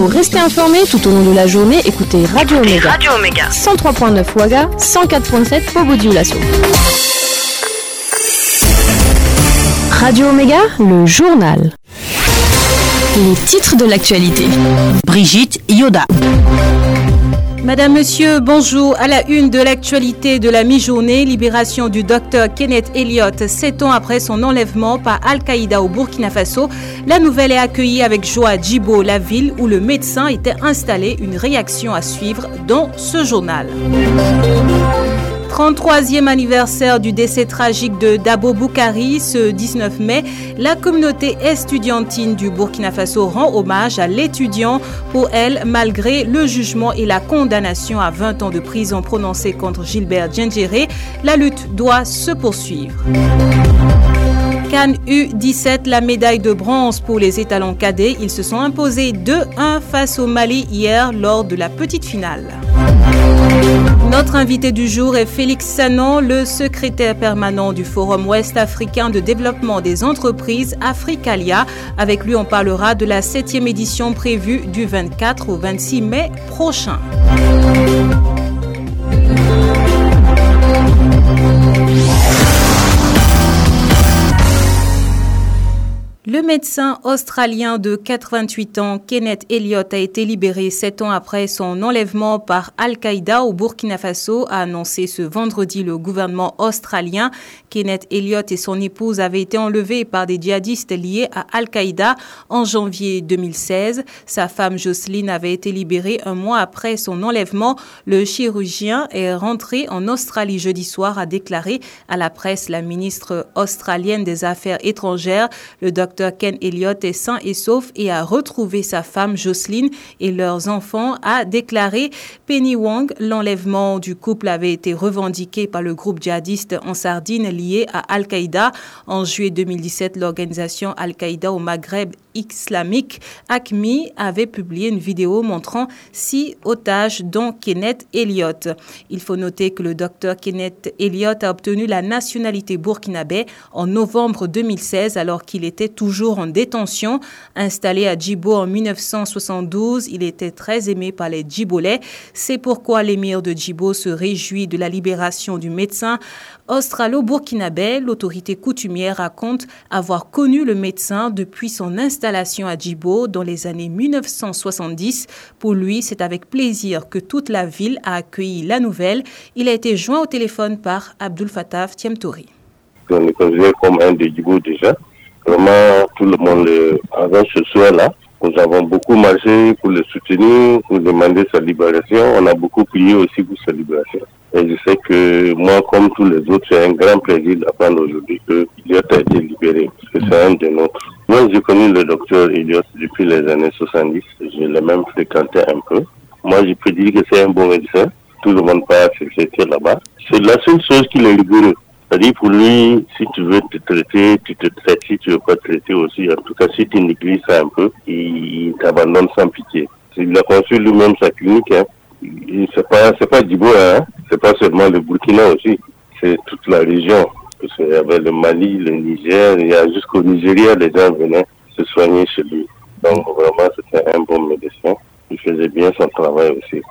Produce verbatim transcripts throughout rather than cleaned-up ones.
Pour rester informé tout au long de la journée, écoutez Radio Omega. Radio Omega. cent trois virgule neuf Ouaga, cent quatre virgule sept Bobo-Dioulasso. Radio Omega, le journal. Les titres de l'actualité. Brigitte Yoda. Madame, Monsieur, bonjour. À la une de l'actualité de la mi-journée, libération du docteur Kenneth Elliott, sept ans après son enlèvement par Al-Qaïda au Burkina Faso. La nouvelle est accueillie avec joie à Djibo, la ville où le médecin était installé. Une réaction à suivre dans ce journal. trente-troisième anniversaire du décès tragique de Dabo Boukari, ce dix-neuf mai, la communauté estudiantine du Burkina Faso rend hommage à l'étudiant. Pour elle, malgré le jugement et la condamnation à vingt ans de prison prononcée contre Gilbert Diendéré, la lutte doit se poursuivre. CAN U dix-sept, la médaille de bronze pour les étalons cadets. Ils se sont imposés deux un face au Mali hier lors de la petite finale. Notre invité du jour est Félix Sanon, le secrétaire permanent du Forum ouest africain de développement des entreprises Africalia. Avec lui, on parlera de la septième édition prévue du vingt-quatre au vingt-six mai prochain. Le médecin australien de quatre-vingt-huit ans, Kenneth Elliott, a été libéré sept ans après son enlèvement par Al-Qaïda au Burkina Faso, a annoncé ce vendredi le gouvernement australien. Kenneth Elliott et son épouse avaient été enlevés par des djihadistes liés à Al-Qaïda en janvier deux mille seize. Sa femme Jocelyne avait été libérée un mois après son enlèvement. Le chirurgien est rentré en Australie jeudi soir, a déclaré à la presse la ministre australienne des Affaires étrangères. Le docteur Ken Elliott est sain et sauf et a retrouvé sa femme Jocelyne et leurs enfants, a déclaré Penny Wong. L'enlèvement du couple avait été revendiqué par le groupe djihadiste en Sardine lié à Al-Qaïda. En juillet deux mille dix-sept, l'organisation Al-Qaïda au Maghreb islamique, A Q M I, avait publié une vidéo montrant six otages dont Kenneth Elliott. Il faut noter que le docteur Kenneth Elliott a obtenu la nationalité burkinabé en novembre deux mille seize alors qu'il était toujours en détention. Installé à Djibo en mille neuf cent soixante-douze, il était très aimé par les Djibolais. C'est pourquoi l'émir de Djibo se réjouit de la libération du médecin australo-burkinabé. L'autorité coutumière raconte avoir connu le médecin depuis son installation à Djibo dans les années mille neuf cent soixante-dix. Pour lui, c'est avec plaisir que toute la ville a accueilli la nouvelle. Il a été joint au téléphone par Abdul Fattah Tiemtori. On est considéré comme un de Djibo déjà. Vraiment, tout le monde, avant ce soir-là, nous avons beaucoup marché pour le soutenir, pour demander sa libération. On a beaucoup prié aussi pour sa libération. Et je sais que moi, comme tous les autres, c'est un grand plaisir d'apprendre aujourd'hui que Elliott a été libéré, parce que c'est un de nôtres. Moi, j'ai connu le docteur Elliott depuis les années soixante-dix. Je l'ai même fréquenté un peu. Moi, je peux dire que c'est un bon médecin. Tout le monde peut accepter là-bas. C'est la seule chose qui est rigoureux. C'est-à-dire pour lui, si tu veux te traiter, tu te traites. Si tu veux pas te traiter aussi, en tout cas, si tu négliges ça un peu, il t'abandonne sans pitié. Il a construit lui-même sa clinique. Hein. C'est pas, c'est pas Djibo, hein. C'est pas seulement le Burkina aussi. C'est toute la région. Parce qu'il y avait le Mali, le Niger, il y a jusqu'au Nigeria, les gens venaient se soigner chez lui. Donc vraiment, c'était un bon médecin. Il faisait bien son travail aussi.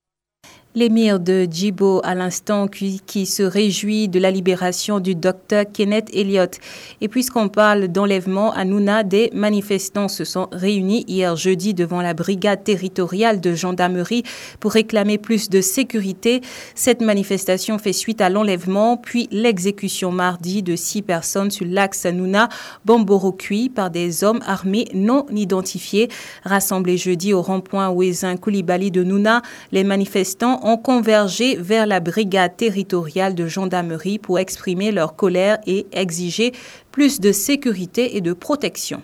L'émir de Djibo, à l'instant, qui, qui se réjouit de la libération du docteur Kenneth Elliott. Et puisqu'on parle d'enlèvement à Nouna, des manifestants se sont réunis hier jeudi devant la brigade territoriale de gendarmerie pour réclamer plus de sécurité. Cette manifestation fait suite à l'enlèvement, puis l'exécution mardi de six personnes sur l'axe Nouna-Bamborokui par des hommes armés non identifiés. Rassemblés jeudi au rond-point Ouezin Koulibaly de Nouna, les manifestants ont convergé vers la brigade territoriale de gendarmerie pour exprimer leur colère et exiger plus de sécurité et de protection.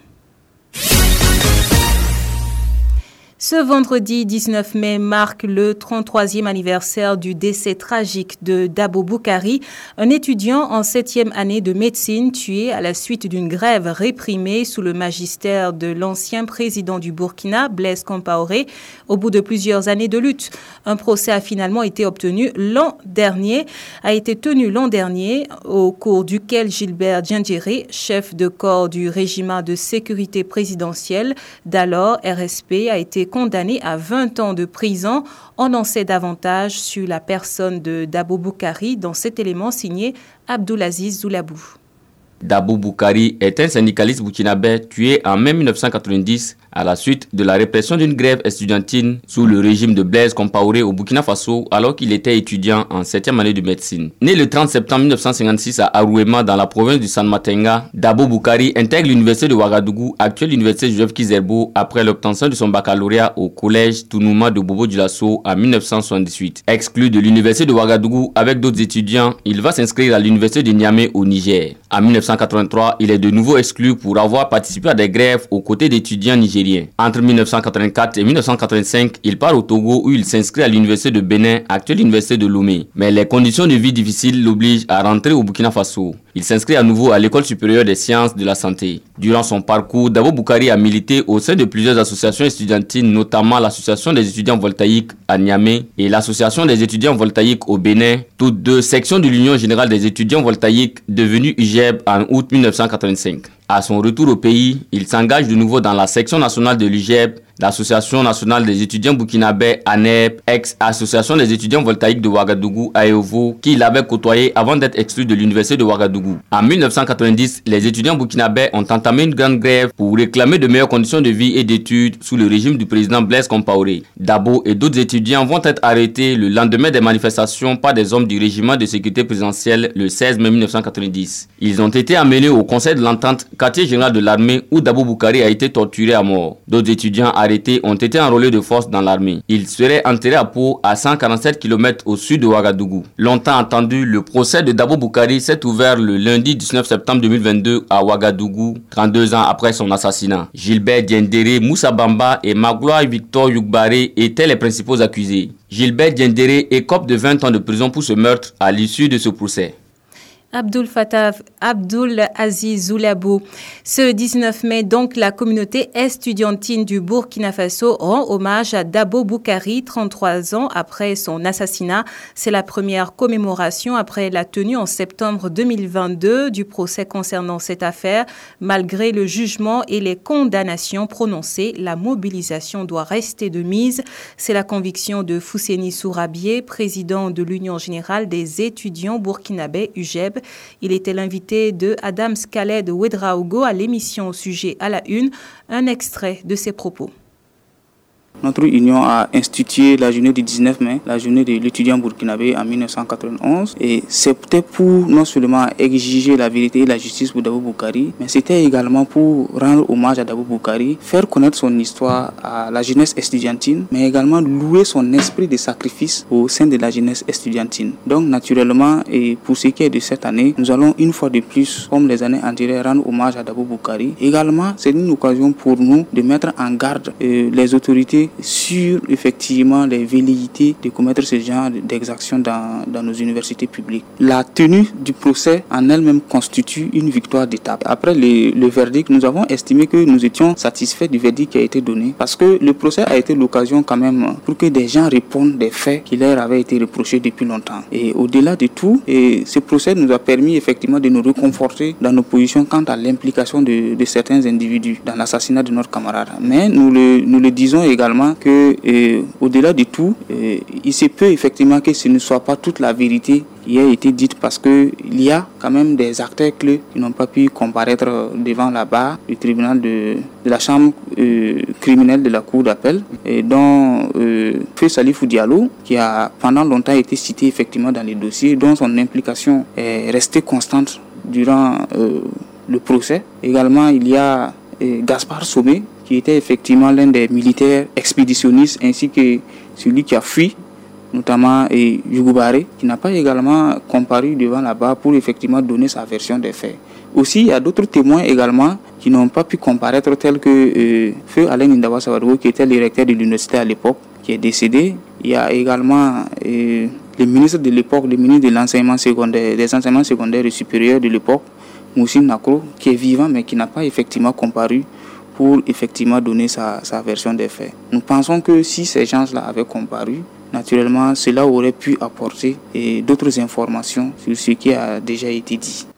Ce vendredi dix-neuf mai marque le trente-troisième anniversaire du décès tragique de Dabo Boukari, un étudiant en septième année de médecine tué à la suite d'une grève réprimée sous le magistère de l'ancien président du Burkina, Blaise Compaoré. Au bout de plusieurs années de lutte, un procès a finalement été obtenu l'an dernier, a été tenu l'an dernier, au cours duquel Gilbert Diendéré, chef de corps du régiment de sécurité présidentielle d'alors R S P, a été condamné à vingt ans de prison. On en sait davantage sur la personne de Dabo Boukari dans cet élément signé Abdoulaziz Zoulabou. Dabo Boukari est un syndicaliste burkinabé tué en mai mille neuf cent quatre-vingt-dix à la suite de la répression d'une grève estudiantine sous le régime de Blaise Compaoré au Burkina Faso alors qu'il était étudiant en septième année de médecine. Né le trente septembre mille neuf cent cinquante-six à Arouema dans la province du San Matenga, Dabo Boukari intègre l'université de Ouagadougou, actuelle université Joseph Kizerbo, après l'obtention de son baccalauréat au collège Tounouma de Bobo Dioulasso en mille neuf cent soixante-dix-huit. Exclu de l'université de Ouagadougou avec d'autres étudiants, il va s'inscrire à l'université de Niamey au Niger. En mille neuf cent quatre-vingt-trois, il est de nouveau exclu pour avoir participé à des grèves aux côtés d'étudiants nigériens. Entre mille neuf cent quatre-vingt-quatre et mille neuf cent quatre-vingt-cinq, il part au Togo où il s'inscrit à l'université de Bénin, actuelle université de Lomé. Mais les conditions de vie difficiles l'obligent à rentrer au Burkina Faso. Il s'inscrit à nouveau à l'école supérieure des sciences de la santé. Durant son parcours, Dabo Boukari a milité au sein de plusieurs associations estudiantines, notamment l'association des étudiants voltaïques à Niamey et l'association des étudiants voltaïques au Bénin, toutes deux sections de l'Union générale des étudiants voltaïques devenue U G E B en août mille neuf cent quatre-vingt-cinq. À son retour au pays, il s'engage de nouveau dans la section nationale de l'U G E B, l'Association nationale des étudiants burkinabés A N E B, ex-Association des étudiants voltaïques de Ouagadougou A E V O, qu'il avait côtoyé avant d'être exclu de l'université de Ouagadougou. En mille neuf cent quatre-vingt-dix, les étudiants burkinabés ont entamé une grande grève pour réclamer de meilleures conditions de vie et d'études sous le régime du président Blaise Compaoré. Dabo et d'autres étudiants vont être arrêtés le lendemain des manifestations par des hommes du régiment de sécurité présidentielle le seize mai mille neuf cent quatre-vingt-dix. Ils ont été amenés au conseil de l'entente, quartier général de l'armée, où Dabo Boukari a été torturé à mort. D'autres étudiants arrêtés ont été enrôlés de force dans l'armée. Ils seraient enterrés à Pau, à cent quarante-sept kilomètres au sud de Ouagadougou. Longtemps attendu, le procès de Dabo Boukari s'est ouvert le lundi dix-neuf septembre deux mille vingt-deux à Ouagadougou, trente-deux ans après son assassinat. Gilbert Diendéré, Moussa Bamba et Magloire Victor Youkbaré étaient les principaux accusés. Gilbert Diendéré écope de vingt ans de prison pour ce meurtre à l'issue de ce procès. Abdul Fattah Abdul Aziz Zoulabou. Ce dix-neuf mai, donc, la communauté estudiantine du Burkina Faso rend hommage à Dabo Boukari, trente-trois ans après son assassinat. C'est la première commémoration après la tenue en septembre deux mille vingt-deux du procès concernant cette affaire. Malgré le jugement et les condamnations prononcées, la mobilisation doit rester de mise. C'est la conviction de Fousseni Sourabié, président de l'Union générale des étudiants burkinabés U G E B. Il était l'invité de Adam Skaled Ouedraogo à l'émission au sujet à la une. Un extrait de ses propos. Notre union a institué la journée du dix-neuf mai, la journée de l'étudiant burkinabé en mille neuf cent quatre-vingt-onze. Et c'était pour non seulement exiger la vérité et la justice pour Dabo Boukari, mais c'était également pour rendre hommage à Dabo Boukari, faire connaître son histoire à la jeunesse estudiantine, mais également louer son esprit de sacrifice au sein de la jeunesse estudiantine. Donc naturellement, et pour ce qui est de cette année, nous allons une fois de plus, comme les années antérieures, rendre hommage à Dabo Boukari. Également, c'est une occasion pour nous de mettre en garde euh, les autorités sur effectivement les velléités de commettre ce genre d'exactions dans, dans nos universités publiques. La tenue du procès en elle-même constitue une victoire d'étape. Après le, le verdict, nous avons estimé que nous étions satisfaits du verdict qui a été donné parce que le procès a été l'occasion quand même pour que des gens répondent des faits qui leur avaient été reprochés depuis longtemps. Et au-delà de tout, et ce procès nous a permis effectivement de nous reconforter dans nos positions quant à l'implication de, de certains individus dans l'assassinat de notre camarade. Mais nous le, nous le disons également que euh, au-delà de tout, euh, il se peut effectivement que ce ne soit pas toute la vérité qui a été dite parce que il y a quand même des acteurs clés qui n'ont pas pu comparaître devant la barre du tribunal de, de la chambre euh, criminelle de la cour d'appel, et dont euh, Feu Salifou Diallo, qui a pendant longtemps été cité effectivement dans les dossiers, dont son implication est restée constante durant euh, le procès. Également, il y a euh, Gaspard Somé, qui était effectivement l'un des militaires expéditionnistes, ainsi que celui qui a fui, notamment et Yougoubaré, qui n'a pas également comparu devant la barre pour effectivement donner sa version des faits. Aussi, il y a d'autres témoins également qui n'ont pas pu comparaître, tels que euh, Feu Alain Indawa Sawadou, qui était le recteur de l'université à l'époque, qui est décédé. Il y a également euh, le ministre de l'époque, le ministre de l'enseignement secondaire, des enseignements secondaires et supérieurs de l'époque, Moussine Nakro, qui est vivant mais qui n'a pas effectivement comparu pour effectivement donner sa, sa version des faits. Nous pensons que si ces gens-là avaient comparu, naturellement, cela aurait pu apporter et d'autres informations sur ce qui a déjà été dit.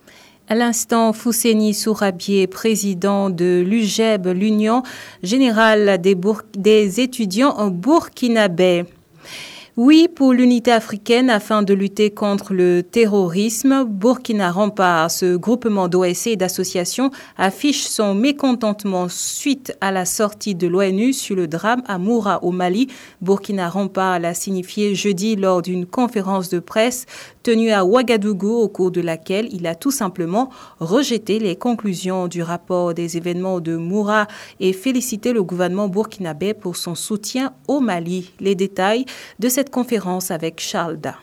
À l'instant, Fousseni Sourabié, président de l'U G E B, l'Union générale des, Bour- des étudiants burkinabés. Oui pour l'unité africaine afin de lutter contre le terrorisme. Burkina Rempart, ce groupement d'O S C et d'associations, affiche son mécontentement suite à la sortie de l'ONU sur le drame à Moura au Mali. Burkina Rempart l'a signifié jeudi lors d'une conférence de presse tenue à Ouagadougou au cours de laquelle il a tout simplement rejeté les conclusions du rapport des événements de Moura et félicité le gouvernement burkinabé pour son soutien au Mali. Les détails de cette conférence avec Charles Da.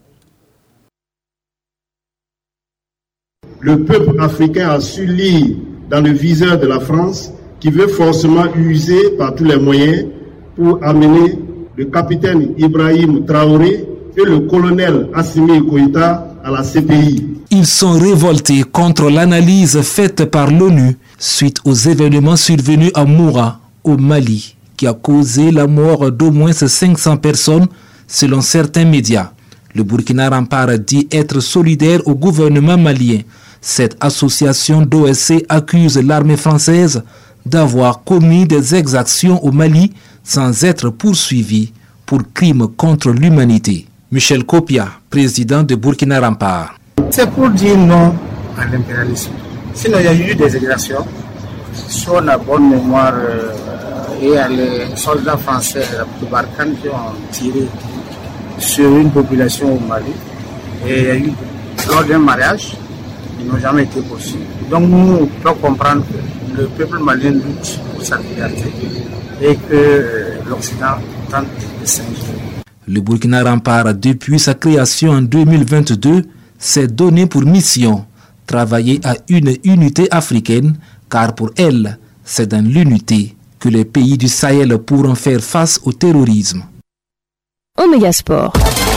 Le peuple africain a su lire dans le viseur de la France qui veut forcément user par tous les moyens pour amener le capitaine Ibrahim Traoré et le colonel Assimi Goïta à la C P I. Ils sont révoltés contre l'analyse faite par l'ONU suite aux événements survenus à Moura, au Mali, qui a causé la mort d'au moins cinq cents personnes selon certains médias. Le Burkina Rempart dit être solidaire au gouvernement malien. Cette association d'O S C accuse l'armée française d'avoir commis des exactions au Mali sans être poursuivie pour crimes contre l'humanité. Michel Kopia, président de Burkina Rempart. C'est pour dire non à l'impérialisme. Sinon, il y a eu des exactions. Sur la bonne mémoire, euh, il y a les soldats français de Barkhane qui ont tiré sur une population au Mali. Et il y a eu, lors d'un mariage, ils n'ont jamais été poursuivis. Donc nous, on peut comprendre que le peuple malien lutte pour sa liberté et que euh, l'Occident tente de s'ingérer. Le Burkina Rempart, depuis sa création en deux mille vingt-deux, s'est donné pour mission travailler à une unité africaine, car pour elle, c'est dans l'unité que les pays du Sahel pourront faire face au terrorisme. Omega Sport.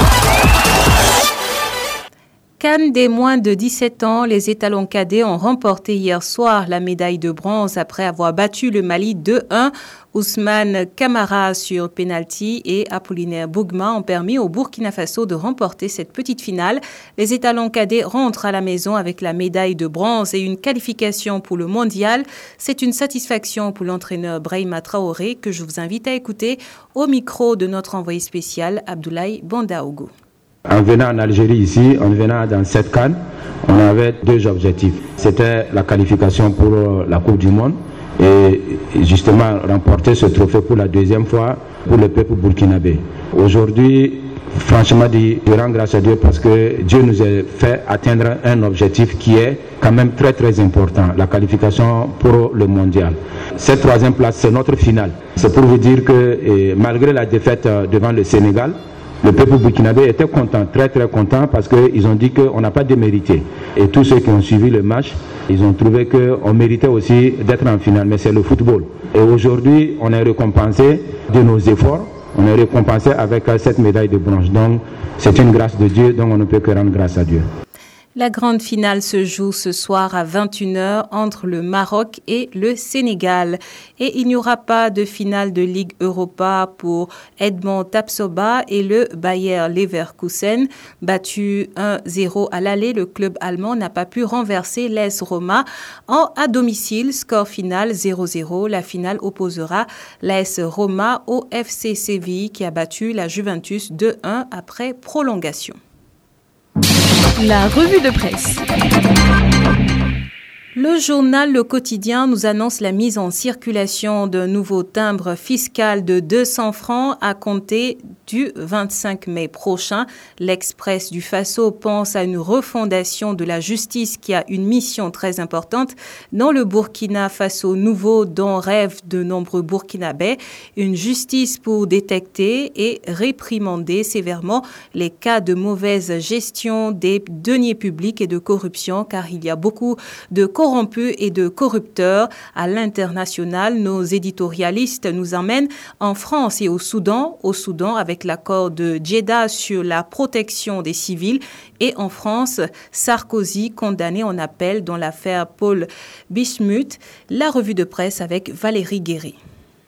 CAN des moins de dix-sept ans, les étalons cadets ont remporté hier soir la médaille de bronze après avoir battu le Mali deux un. Ousmane Camara sur penalty et Apollinaire Bougma ont permis au Burkina Faso de remporter cette petite finale. Les étalons cadets rentrent à la maison avec la médaille de bronze et une qualification pour le mondial. C'est une satisfaction pour l'entraîneur Brahima Traoré que je vous invite à écouter au micro de notre envoyé spécial Abdoulaye Bandaogo. En venant en Algérie ici, en venant dans cette CAN, on avait deux objectifs. C'était la qualification pour la Coupe du Monde et justement remporter ce trophée pour la deuxième fois pour le peuple burkinabé. Aujourd'hui, franchement, je rends grâce à Dieu parce que Dieu nous a fait atteindre un objectif qui est quand même très très important, la qualification pour le mondial. Cette troisième place, c'est notre finale. C'est pour vous dire que malgré la défaite devant le Sénégal, le peuple burkinabé était content, très très content, parce qu'ils ont dit qu'on n'a pas démérité. Et tous ceux qui ont suivi le match, ils ont trouvé qu'on méritait aussi d'être en finale, mais c'est le football. Et aujourd'hui, on est récompensé de nos efforts, on est récompensé avec cette médaille de bronze. Donc, c'est une grâce de Dieu, donc on ne peut que rendre grâce à Dieu. La grande finale se joue ce soir à vingt et une heures entre le Maroc et le Sénégal. Et il n'y aura pas de finale de Ligue Europa pour Edmond Tapsoba et le Bayer Leverkusen. Battu un zéro à l'aller, le club allemand n'a pas pu renverser l'A S Roma en à domicile. Score final zéro zéro. La finale opposera l'A S Roma au F C Séville qui a battu la Juventus deux un après prolongation. La revue de presse. Le journal Le Quotidien nous annonce la mise en circulation d'un nouveau timbre fiscal de deux cents francs à compter du vingt-cinq mai prochain. L'Express du Faso pense à une refondation de la justice qui a une mission très importante dans le Burkina Faso nouveau dont rêvent de nombreux Burkinabés. Une justice pour détecter et réprimander sévèrement les cas de mauvaise gestion des deniers publics et de corruption, car il y a beaucoup de corrompus et de corrupteurs à l'international. Nos éditorialistes nous emmènent en France et au Soudan, au Soudan avec l'accord de Jeddah sur la protection des civils, et en France, Sarkozy condamné en appel dans l'affaire Paul Bismuth. La revue de presse avec Valérie Guéry.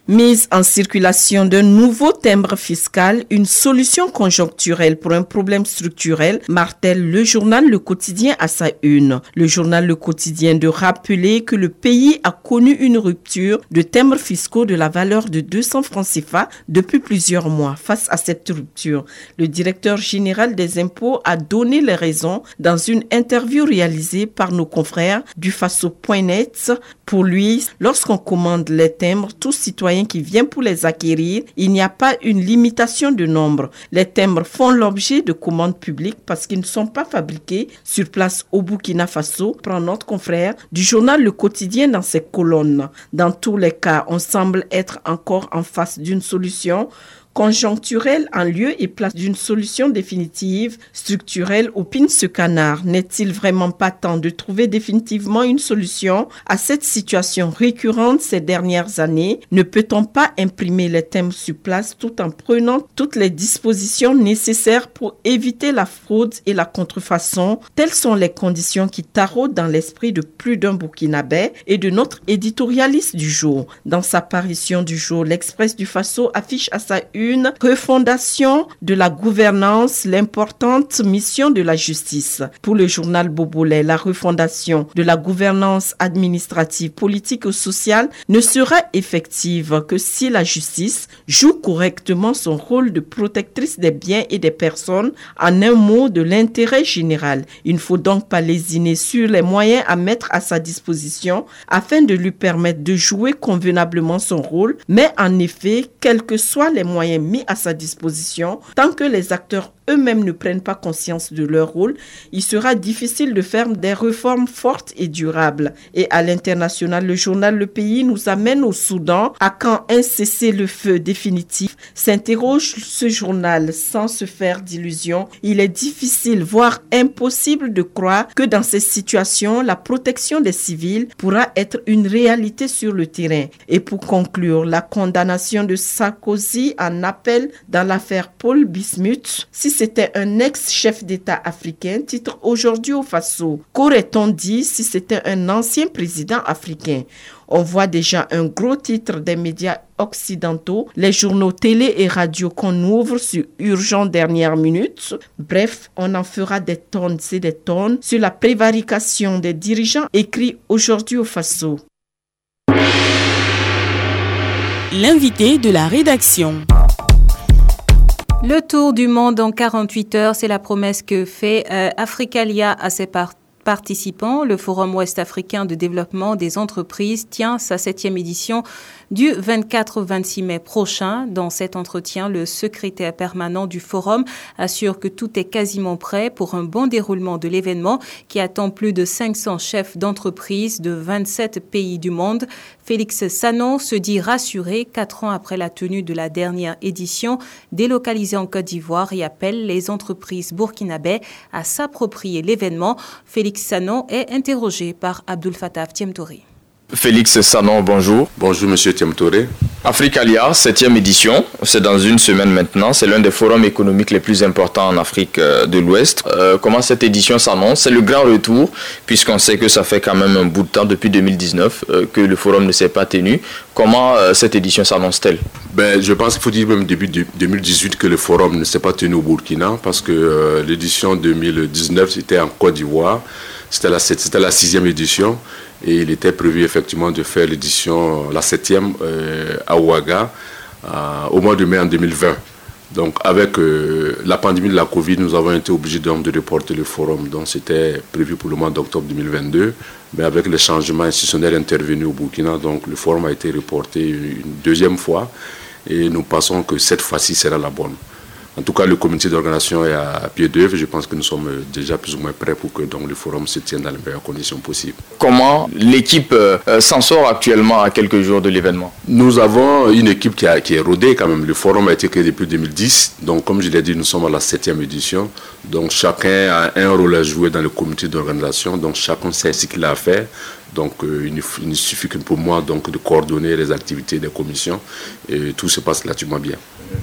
Mise en circulation d'un nouveau timbre fiscal, une solution conjoncturelle pour un problème structurel, martèle le journal Le Quotidien à sa une. Le journal Le Quotidien de rappeler que le pays a connu une rupture de timbres fiscaux de la valeur de deux cents francs C F A depuis plusieurs mois. Face à cette rupture, le directeur général des impôts a donné les raisons dans une interview réalisée par nos confrères du Faso point net. Pour lui, lorsqu'on commande les timbres, tout citoyen qui vient pour les acquérir, il n'y a pas une limitation de nombre. Les timbres font l'objet de commandes publiques parce qu'ils ne sont pas fabriqués sur place au Burkina Faso, prend notre confrère du journal Le Quotidien dans ses colonnes. Dans tous les cas, on semble être encore en face d'une solution conjoncturelle en lieu et place d'une solution définitive, structurelle, opine ce canard. N'est-il vraiment pas temps de trouver définitivement une solution à cette situation récurrente ces dernières années? Ne peut-on pas imprimer les thèmes sur place tout en prenant toutes les dispositions nécessaires pour éviter la fraude et la contrefaçon? Telles sont les conditions qui taraudent dans l'esprit de plus d'un Burkinabé et de notre éditorialiste du jour. Dans sa parution du jour, l'Express du Faso affiche à sa une Une refondation de la gouvernance, l'importante mission de la justice. Pour le journal Bobolé, la refondation de la gouvernance administrative, politique ou sociale ne sera effective que si la justice joue correctement son rôle de protectrice des biens et des personnes, en un mot de l'intérêt général. Il ne faut donc pas lésiner sur les moyens à mettre à sa disposition afin de lui permettre de jouer convenablement son rôle, mais en effet, quels que soient les moyens mis à sa disposition, tant que les acteurs eux-mêmes ne prennent pas conscience de leur rôle, il sera difficile de faire des réformes fortes et durables. Et à l'international, le journal Le Pays nous amène au Soudan. À quand un cessez-le-feu définitif? S'interroge ce journal sans se faire d'illusions. Il est difficile, voire impossible de croire que dans ces situations, la protection des civils pourra être une réalité sur le terrain. Et pour conclure, la condamnation de Sarkozy en appel dans l'affaire Paul Bismuth. Si c'était un ex-chef d'État africain, titre aujourd'hui au Faso. Qu'aurait-on dit si c'était un ancien président africain? On voit déjà un gros titre des médias occidentaux, les journaux télé et radio qu'on ouvre sur Urgent Dernière Minute. Bref, on en fera des tonnes et des tonnes sur la prévarication des dirigeants, écrit aujourd'hui au Faso. L'invité de la rédaction. Le tour du monde en quarante-huit heures, c'est la promesse que fait euh, Africalia à ses partenaires. Participants, le Forum ouest-africain de développement des entreprises tient sa septième édition du vingt-quatre au vingt-six mai prochain. Dans cet entretien, le secrétaire permanent du Forum assure que tout est quasiment prêt pour un bon déroulement de l'événement qui attend plus de cinq cents chefs d'entreprise de vingt-sept pays du monde. Félix Sanon se dit rassuré quatre ans après la tenue de la dernière édition délocalisée en Côte d'Ivoire et appelle les entreprises burkinabais à s'approprier l'événement. Félix Sanon est interrogé par Abdul Fattah Tiemtori. Félix Sanon, bonjour. Bonjour, monsieur Tiemtori. Africalia, septième édition, c'est dans une semaine maintenant. C'est l'un des forums économiques les plus importants en Afrique de l'Ouest. Euh, comment cette édition s'annonce? C'est le grand retour, puisqu'on sait que ça fait quand même un bout de temps, depuis deux mille dix-neuf, euh, que le forum ne s'est pas tenu. Comment euh, cette édition s'annonce-t-elle? Ben, je pense qu'il faut dire même début deux mille dix-huit que le forum ne s'est pas tenu au Burkina, parce que euh, l'édition deux mille dix-neuf, c'était en Côte d'Ivoire. C'était la, c'était la sixième édition. Et il était prévu effectivement de faire l'édition, la septième, euh, à Ouaga, euh, au mois de mai en deux mille vingt. Donc avec euh, la pandémie de la Covid, nous avons été obligés donc, de reporter le forum. Donc c'était prévu pour le mois d'octobre deux mille vingt-deux. Mais avec les changements institutionnels intervenus au Burkina, donc le forum a été reporté une deuxième fois. Et nous pensons que cette fois-ci sera la bonne. En tout cas, le comité d'organisation est à pied d'œuvre. Je pense que nous sommes déjà plus ou moins prêts pour que donc, le forum se tienne dans les meilleures conditions possibles. Comment l'équipe euh, s'en sort actuellement à quelques jours de l'événement? Nous avons une équipe qui, a, qui est rodée quand même. Le forum a été créé depuis deux mille dix. Donc, comme je l'ai dit, nous sommes à la septième édition. Donc, chacun a un rôle à jouer dans le comité d'organisation. Donc, chacun sait ce qu'il a à faire. Donc, euh, il, ne, il ne suffit que pour moi donc, de coordonner les activités des commissions. Et tout se passe relativement bien.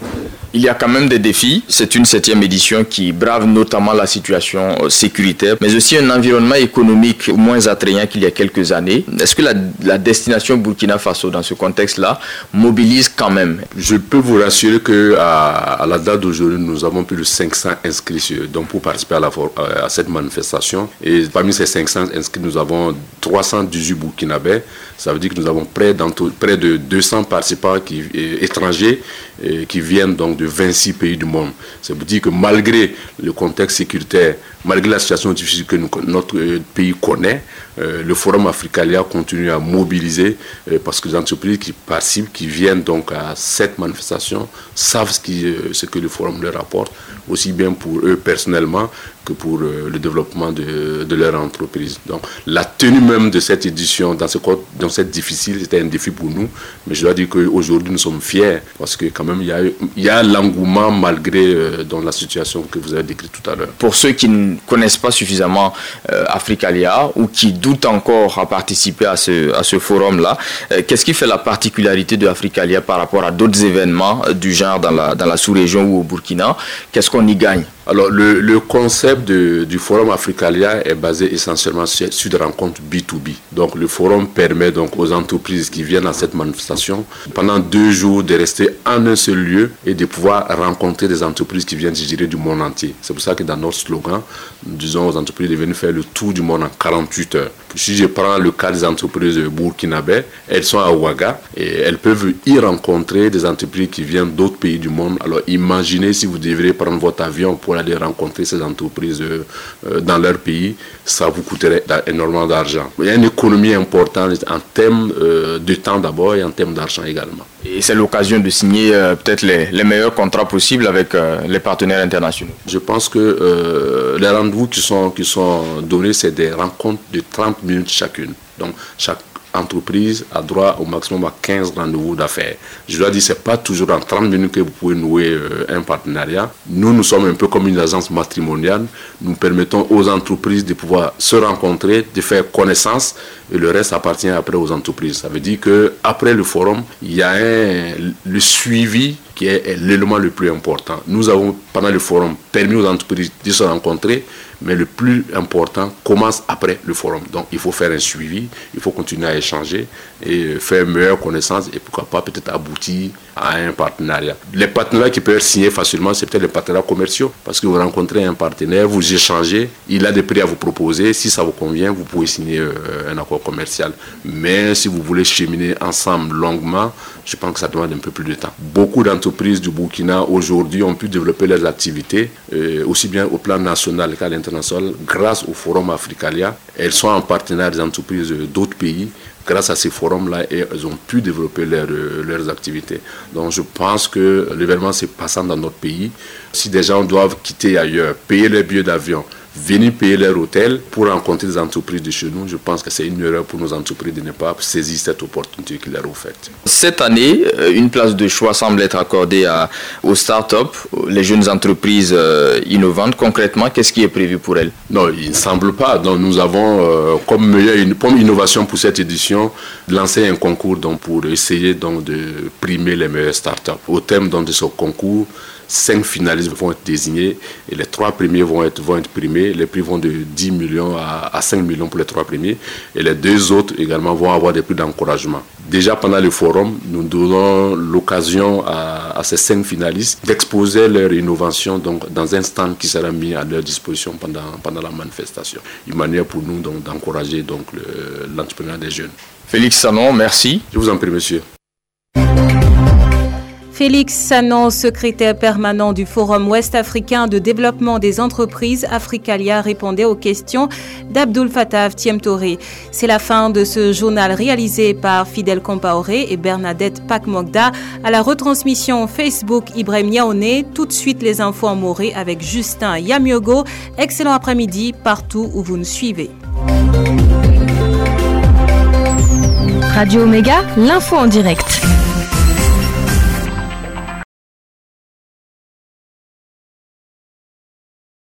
Il y a quand même des défis. C'est une septième édition qui brave notamment la situation sécuritaire, mais aussi un environnement économique moins attrayant qu'il y a quelques années. Est-ce que la, la destination Burkina Faso, dans ce contexte-là, mobilise quand même? Je peux vous rassurer qu'à à la date d'aujourd'hui, nous avons plus de cinq cents inscrits donc pour participer à, la, à cette manifestation. Et parmi ces cinq cents inscrits, nous avons trois cent dix-huit Burkinabés. Ça veut dire que nous avons près, près de deux cents participants qui, étrangers et, qui viennent donc de vingt-six pays du monde. Ça veut dire que malgré le contexte sécuritaire, malgré la situation difficile que nous, notre pays connaît, euh, le Forum Africalia continue à mobiliser euh, parce que les entreprises qui participent, qui viennent donc à cette manifestation, savent ce, qui, euh, ce que le Forum leur apporte, aussi bien pour eux personnellement que pour euh, le développement de, de leur entreprise. Donc la tenue même de cette édition dans ce dans cette difficile, c'était un défi pour nous, mais je dois dire qu'aujourd'hui nous sommes fiers parce que quand même il y a, il y a l'engouement malgré euh, dans la situation que vous avez décrite tout à l'heure. Pour ceux qui ne connaissent pas suffisamment euh, Africalia ou qui doutent encore à participer à ce, à ce forum-là, euh, qu'est-ce qui fait la particularité de Africalia par rapport à d'autres événements euh, du genre dans la, dans la sous-région ou au Burkina? Qu'est-ce qu'on y gagne? Alors le, le concept de, du Forum Africalia est basé essentiellement sur, sur des rencontres B deux B. Donc le forum permet donc aux entreprises qui viennent à cette manifestation pendant deux jours de rester en un seul lieu et de pouvoir rencontrer des entreprises qui viennent, je dirais, du monde entier. C'est pour ça que dans notre slogan, nous disons aux entreprises de venir faire le tour du monde en quarante-huit heures. Si je prends le cas des entreprises burkinabées, elles sont à Ouaga et elles peuvent y rencontrer des entreprises qui viennent d'autres pays du monde. Alors imaginez si vous devrez prendre votre avion pour aller rencontrer ces entreprises euh, dans leur pays, ça vous coûterait énormément d'argent. Il y a une économie importante en termes euh, de temps d'abord et en termes d'argent également. Et c'est l'occasion de signer euh, peut-être les, les meilleurs contrats possibles avec euh, les partenaires internationaux. Je pense que euh, les rendez-vous qui sont, qui sont donnés, c'est des rencontres de trente minutes chacune. Donc chaque entreprise a droit au maximum à quinze rendez-vous d'affaires. Je dois dire, ce n'est pas toujours en trente minutes que vous pouvez nouer euh, un partenariat. Nous, nous sommes un peu comme une agence matrimoniale. Nous permettons aux entreprises de pouvoir se rencontrer, de faire connaissance et le reste appartient après aux entreprises. Ça veut dire qu'après le forum, il y a un, le suivi qui est l'élément le plus important. Nous avons, pendant le forum, permis aux entreprises de se rencontrer, mais le plus important commence après le forum. Donc, il faut faire un suivi, il faut continuer à échanger et faire meilleure connaissance et pourquoi pas peut-être aboutir à un partenariat. Les partenariats qui peuvent signer facilement, c'est peut-être les partenariats commerciaux parce que vous rencontrez un partenaire, vous échangez, il a des prix à vous proposer. Si ça vous convient, vous pouvez signer un accord commercial. Mais si vous voulez cheminer ensemble longuement, je pense que ça demande un peu plus de temps. Beaucoup d'entreprises du Burkina aujourd'hui ont pu développer leurs activités euh, aussi bien au plan national qu'à l'international grâce au Forum Africalia. Elles sont en partenariat des entreprises d'autres pays. Grâce à ces forums-là, elles ont pu développer leur, leurs activités. Donc je pense que l'événement s'est passant dans notre pays. Si des gens doivent quitter ailleurs, payer leur billet d'avion, venir payer leur hôtel pour rencontrer des entreprises de chez nous, je pense que c'est une erreur pour nos entreprises de ne pas saisir cette opportunité qui leur est offerte. Cette année, une place de choix semble être accordée à, aux start-up, les jeunes entreprises euh, innovantes. Concrètement, qu'est-ce qui est prévu pour elles? Non, il ne semble pas. Donc, nous avons euh, comme, meilleure, comme innovation pour cette édition lancé un concours donc, pour essayer donc, de primer les meilleures start-up. Au thème donc, de ce concours, cinq finalistes vont être désignés et les trois premiers vont être, vont être primés. Les prix vont de dix millions à, à cinq millions pour les trois premiers et les deux autres également vont avoir des prix d'encouragement. Déjà pendant le forum, nous donnons l'occasion à, à ces cinq finalistes d'exposer leur innovation donc, dans un stand qui sera mis à leur disposition pendant, pendant la manifestation. Une manière pour nous donc, d'encourager donc, le, l'entrepreneuriat des jeunes. Félix Sanon, merci. Je vous en prie, monsieur. Félix Sanon, secrétaire permanent du Forum ouest-africain de développement des entreprises Africalia, répondait aux questions d'Abdoul Fattah Thiemtoré. C'est la fin de ce journal réalisé par Fidel Compaoré et Bernadette Pakmogda. À la retransmission Facebook, Ibrahim Niaoné. Tout de suite, les infos en moré avec Justin Yamiogo. Excellent après-midi partout où vous nous suivez. Radio Omega, l'info en direct.